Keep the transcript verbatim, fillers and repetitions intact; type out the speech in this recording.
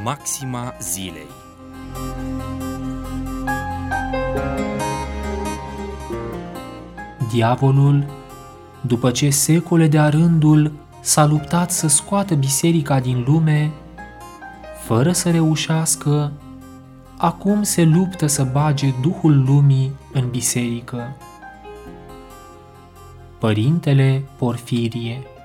Maxima zilei. Diavolul, după ce secole de-a rândul s-a luptat să scoată biserica din lume, fără să reușească, acum se luptă să bage Duhul Lumii în biserică. Părintele Porfirie.